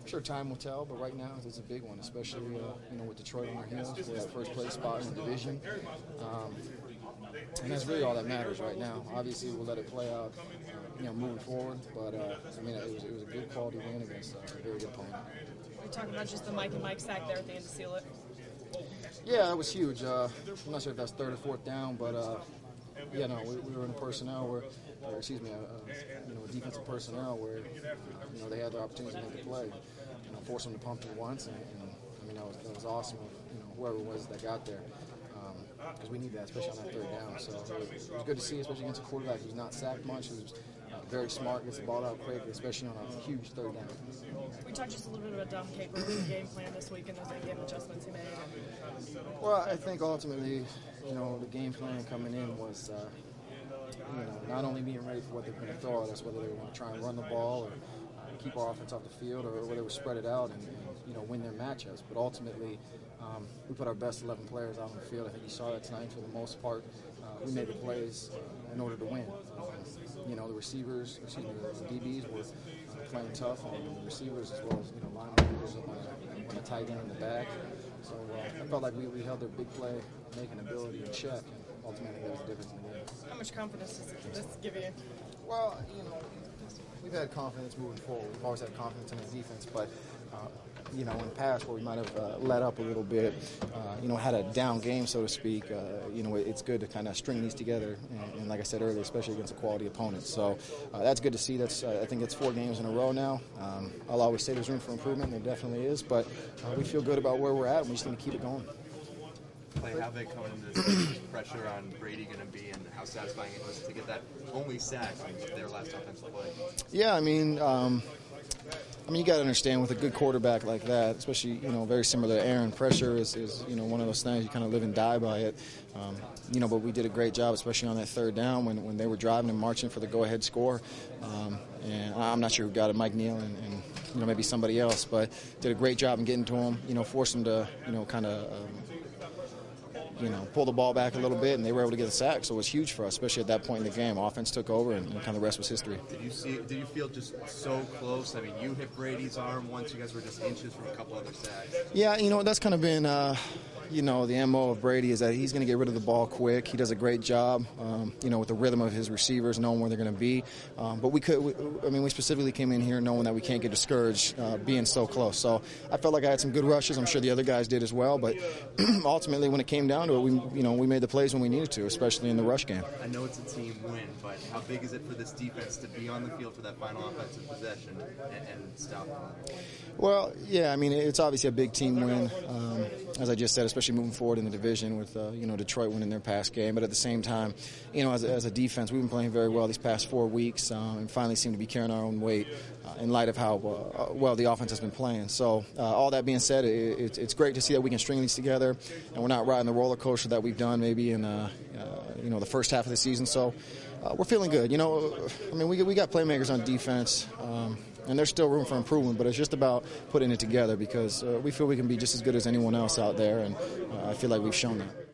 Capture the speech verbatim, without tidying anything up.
I'm sure time will tell, but right now it's a big one, especially uh, you know with Detroit on our heels for that first place spot in the division. Um, and that's really all that matters right now. Obviously, we'll let it play out, uh, you know, moving forward. But uh, I mean, it was, it was a good quality win against uh, a very good opponent. We're talking about just the Mike and Mike sack there at the end to seal it. Yeah, that was huge. Uh, I'm not sure if that's third or fourth down, but uh, yeah, no, we, we were in personnel where, or excuse me, uh, uh, you know, defensive personnel where you know they had the opportunity to make a play, you know, force them to pump it once, and, and I mean that was that was awesome. You know, whoever it was that got there. Because we need that, especially on that third down. So it was, it was good to see, especially against a quarterback who's not sacked much, who's uh, very smart, gets the ball out quick, especially on a huge third down. We talked just a little bit about Dom Capers, the game plan this week, and those in-game adjustments he made. Well, I think ultimately, you know, the game plan coming in was, uh, you know, not only being ready for what they're going to throw at us, whether they were going to try and run the ball or uh, keep our offense off the field, or whether they would spread it out and, and you know, win their matchups. But ultimately, Um, we put our best eleven players out on the field. I think you saw that tonight for the most part. Uh, we made the plays uh, in order to win. Um, you know, the receivers, excuse me, the D Bs were uh, playing tough, and the receivers as well as, you know, linebackers on the, on the tight end in the back. So uh, I felt like we, we held their big play making ability in check, and ultimately that was the difference in the game. How much confidence does this give you? Well, you know, we've had confidence moving forward. We've always had confidence in the defense, but uh, you know, in the past where we might have uh, let up a little bit, uh, you know, had a down game, so to speak, uh, you know, it's good to kind of string these together. And, and like I said earlier, especially against a quality opponent. So uh, that's good to see. That's uh, I think it's four games in a row now. Um, I'll always say there's room for improvement. There definitely is. But uh, we feel good about where we're at, and we just need to keep it going. Play, how big coming into this game, pressure on Brady going to be, and how satisfying it was to get that only sack on their last offensive play? Yeah, I mean, um, I mean, you got to understand with a good quarterback like that, especially, you know, very similar to Aaron, pressure is, is you know, one of those things you kind of live and die by it. Um, you know, but we did a great job, especially on that third down when, when they were driving and marching for the go-ahead score. Um, and I'm not sure who got it, Mike Neal and, and, you know, maybe somebody else, but did a great job in getting to him, you know, forced him to, you know, kind of, um, you know, pull the ball back a little bit, and they were able to get a sack, so it was huge for us, especially at that point in the game. Offense took over, and, and kind of the rest was history. Did you see? Did you feel just so close? I mean, you hit Brady's arm once. You guys were just inches from a couple other sacks. Yeah, you know, that's kind of been, uh, you know, the M O of Brady is that he's going to get rid of the ball quick. He does a great job, um, you know, with the rhythm of his receivers, knowing where they're going to be. Um, but we could, we, I mean, we specifically came in here knowing that we can't get discouraged uh, being so close. So I felt like I had some good rushes. I'm sure the other guys did as well. But ultimately, when it came down to it, we, you know, we made the plays when we needed to, especially in the rush game. I know it's a team win, but how big is it for this defense to be on the field for that final offensive possession and, and stop them? Well, yeah, I mean, it's obviously a big team win, um, as I just said, especially moving forward in the division with, uh, you know, Detroit winning their past game. But at the same time, you know, as a, as a defense, we've been playing very well these past four weeks um, and finally seem to be carrying our own weight uh, in light of how uh, well the offense has been playing. So uh, all that being said, it, it, it's great to see that we can string these together and we're not riding the roller coaster that we've done maybe in, uh, uh, you know, the first half of the season. So uh, we're feeling good. You know, I mean, we, we got playmakers on defense. Um, And there's still room for improvement, but it's just about putting it together because uh, we feel we can be just as good as anyone else out there, and uh, I feel like we've shown that.